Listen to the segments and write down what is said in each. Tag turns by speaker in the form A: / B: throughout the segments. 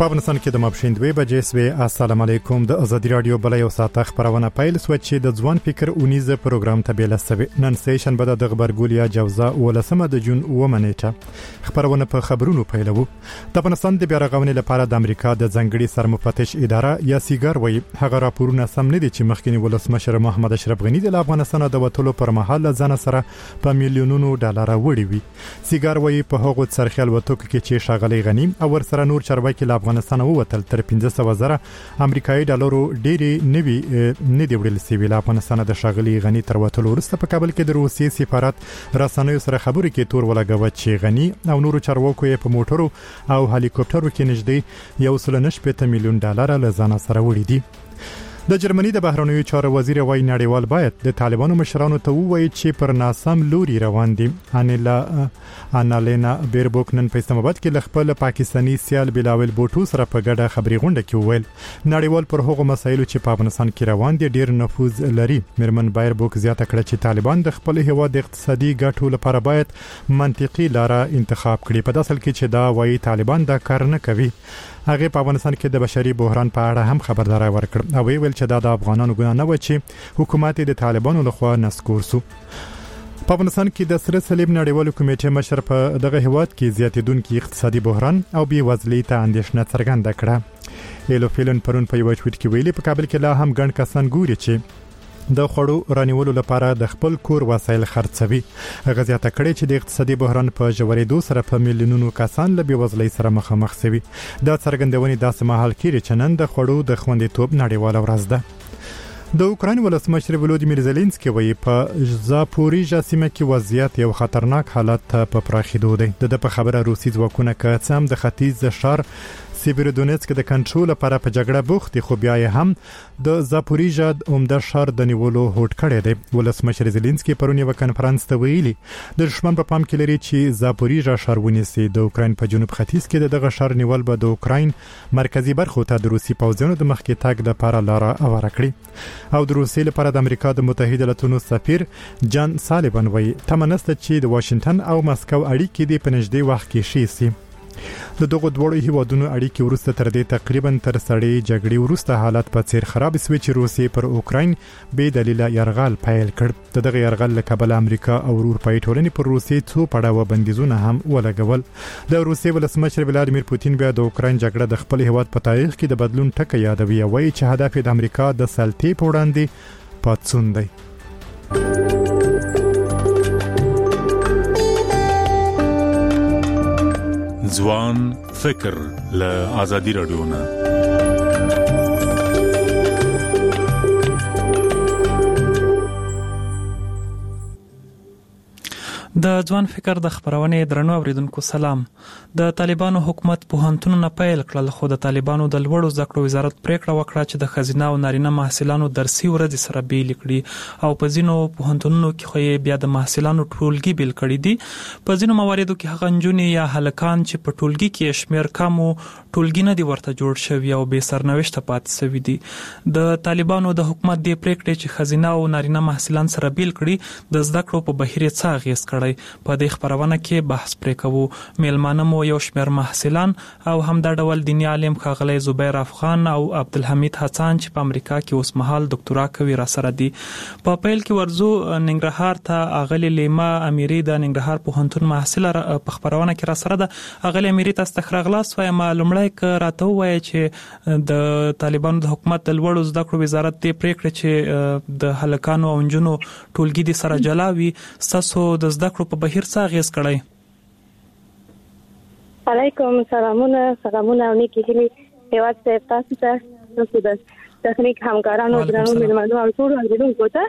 A: په افغانستان کې د ماپښین 2 بجې سوي. السلام علیکم. د ازادي رادیو بل یو ساعت خبرونه پیل سو چې د ځوان فکر اونیزه پروګرام ته بیل سوي. نن سیشن به د خبرګولیا جوزا ولسمه د جون ومنېټه خبرونه په خبرونو پیلوو. د افغانستان د بیارغونې لپاره د امریکا د ځنګړي سرمفتش اداره یا سیګار وایي هغه راپورونه سم نه دي چې مخکنی ولسمشر محمد اشرف غنی د افغانستان د وټولو پر مهال ځان سره په میلیونونو ډالر وړي وي. سیګار وایي په هغو سرخیل وټوک کې چې شاغلي غنی او ورسره نور چارواکي افغانستان ووتل تر 15,000 امریکایي ډالرو ډېری نوي نه دی وړل سوي. افغانستان د شاغلي غنی تر وټولو وروسته په کابل کې د روسي سفارت رسنیو سره خبرې کې تور ولګاوه چې غنی او نورو چارواکو یې په موټرو او هلیکوپټرو کې نږدې 1.8 میلیون ډالر له ځان سره وړي دي. د جرمني د بهرنیو چارو وزیر وایي نړیوال باید د طالبانو مشرانو ته ووایي چې پر ناسم لوري روان دي. انالینا بیربوک نن په اسلام آباد کې خپل پاکستانی سیال بلاول بوټو سره په ګډه خبري غونډه کې وویل نړیوال پر هغو مسایلو چې په افغانستان کې روان دي ډیر نفوذ لري. میرمن بیربوک زیاته کړه چې طالبان د خپل هیواد د اقتصادي ګټو لپاره باید منطقي لاره انتخاب کړي. په داسل کې چې دا وایي طالبان دا کار نه کوي. هغه په افغانستان کې د بشري بحران په اړه هم خبرداري ورکړه او ویل چې دا د افغانانو ګناه نه و چې حکومت د طالبانو لخوا نسکور سو. په افغانستان کې د سره صلیب نړیوالو کمیټې مشر په دغه هیواد کې زیاتیدونکو اقتصادي بحران او بې وزلۍ ته اندېښنه څرګنده کړه. ایلو فیلن پرون په یو ټویټ کې ویلي په کابل کې لا هم ګڼ کسان ګوري چې د خړو رانیولو لپاره د خپل کور وسایل خرڅوي. غزياته کړي چې د اقتصادي بحران په جوړېدو سره په میلیونونو کسان له بېوزلۍ سره مخامخ شوي. دا څرګندونې داسې مهال کې چې نن د خړو د خوندیتوب نړیواله ورځ ده. د اوکراین ولسمشر ولودیمیر زيلنسکي وایي په زاپوریژا سیمه کې وضعیت یو خطرناک حالت په پراخېدو دی. د په خبره روسي ځواکونه که څه هم د ختیځ شهر سیبیرودونیتسک د کنټرول لپاره په جګړه بوخت خو بیا هم د زاپوریژا عمده شهر د نیولو هوډ کړی دی. ولسمشر زيلنسکي پرون یو کانفرنس ته ویلي د دښمن په پام کې لري چې زاپوریژا شهر ونیسي. د اوکراین په جنوب ختیځ کې دغه شهر نیول به د اوکراین مرکزی برخو ته د روسي پوځونو د مخکې تګ لپاره لار هواره کړي. او د روسي لپاره د امریکا د متحده ایالاتونو سفیر جان سالیوان وایي تمنسته چې د واشنگټن او مسکو اړیکې د پنځدې وخت کې شي سي. د دغه دوړو هیوادونو اړیکې ورسته تر دې تقریبا تر سړې جګړې ورسته حالت په څیر خراب شوی چې روسي پر اوکراین به دلیل يرغل پیل کړ. دغه يرغل له کابل امریکا او اروپאי ټولنې پر روسي څو پړاو بندیزونه هم ولګول. د روسي ولسمشر ولادیمیر پوتین بیا د اوکراین جګړه د خپل هیواد په تاریخ کې د بدلون ټکی یادوي او وایي چې هدف د امریکا د سلطې په وړاندې پاتسون دی.
B: ځوان فکر له ازادي رادیو نه
C: د ځوان فکر د خبرونې درنو اوریدونکو سلام. د طالبانو حکومت پوهنتونونو نه پیل کړل خو د طالبانو د لوړو زده کړو وزارت پریکړه وکړه چې د خزینه او نارینه محصلانو درسي ورځ سره بیل کړي او په ځینو پوهنتونونو کې خو بیا د محصلانو ټولګي بیل کړي دي. په ځینو مواردو کې هغه نجونې یا هلکان چې په ټولګي کې شمیر کم او ټولګي نه دی ورته جوړ شوی او به سرنوشت پات شوی دي. د طالبانو د حکومت د پریکړې چې خزینه او نارینه محصلان سره بیل کړي د زده کړو په بهیر څه اغیز کړي. په دې خبرونه کې بحث پرې کوو. میلمانه مو یو شمېر محصلان او هم د ډول دیني عالم ښاغلی زبیر افغان او عبدالحمید حسن چې په امریکا کې اوس مهال دکتورا کوي را سره دي. په پیل کې ورزو ننګرهار ته اغلی لیما امیری د ننګرهار پوهنتون محصل په خبرونه کې را سره ده. اغلی امیری تاسو تخرغلاس وای معلومړی ک راته وای چې د طالبانو د حکومت د لوړو زده کړو وزارت د پریکړه چې د هلکانو او نجونو ټولګي دي سره جلاوي تاسو د زده په بهیر څه اغیز کړی؟
D: علیکم سلامونه او نیکی هیلې هیواد ته تاسو ته د تخنیک همکارانو درنو میلمنو او ټول اوریدونکو ته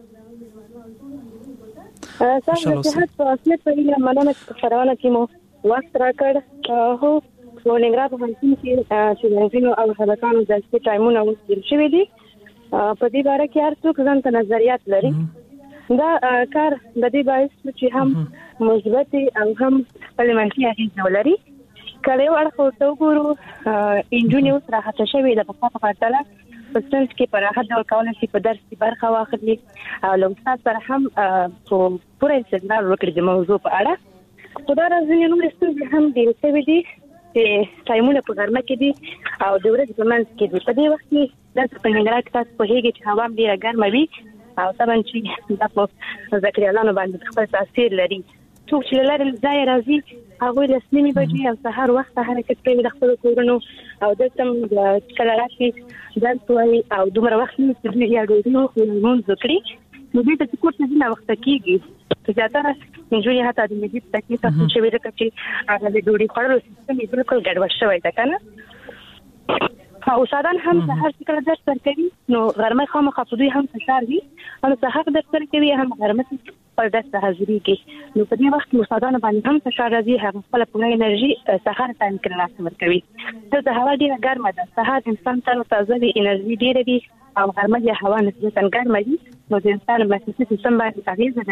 D: تاسو ته په اصل په اړه مننه خبرونه کې مو وخت راکړ. هو ولنګرا په هڅه کې چې نو او هلکانو د سپی ټایمونه وسیل شوی دي. په دې اړه کې هر څوک ځان ته نظریات لري. دا کار د دې باعث چې هم مثبت او هم خپل منفي اغیز ولري. کله ورخه تو ګورو انجینر سره هڅه شوی د په پاتله په څنګه کې پر هغه ډول کولای شي په درس کې برخه واخلي او له استاد سره هم په پوره استدلال وکړي د موضوع په اړه. خو دا راځي نو ستاسو هم د څه ویلي چې ټایمونه په غرمه کې دي او د ورځې په منځ کې دي. په دې وخت کې د پنځګرا کې تاسو په هیګي چې هوا ډیره ګرمه وي او طبعا چې د په ذکریالانو باندې خپل تاثیر لري. څوک چې لاره ځای راځي هغه له سنمي بجې او سحر وخت حرکت کوي د خپل کورونو او د تم د کلاراتي درسوي او دومره وخت نه چې یا ډوډۍ خو مونږ وکړي نو دې ته کوم څه نه وخت کېږي. زیاتره منځوري هتا د مېډیټ تکلیف چې ویل کېږي هغه د ډوډۍ خورلو سیستم بالکل ګډوډ شوی دی کنه. او سادان هم سحر څخه درس ورکوي نو غرمه خامخا په دوی هم فشار وي او سحر درس ورکوي هم غرمه پر درس حاضرېږي. نو په دې وخت مسادان باندې هم فشار راځي هغه خپل پوره انرژي سحر ټایم کې راځي ورکوي. د هوا ډیره ګرمه ده سحر انسان تر تازه وي انرژي ډیره وي او غرمه د هوا نسبتاً ګرمه وي نو د انسان مسیسي سیستم باندې اغیزه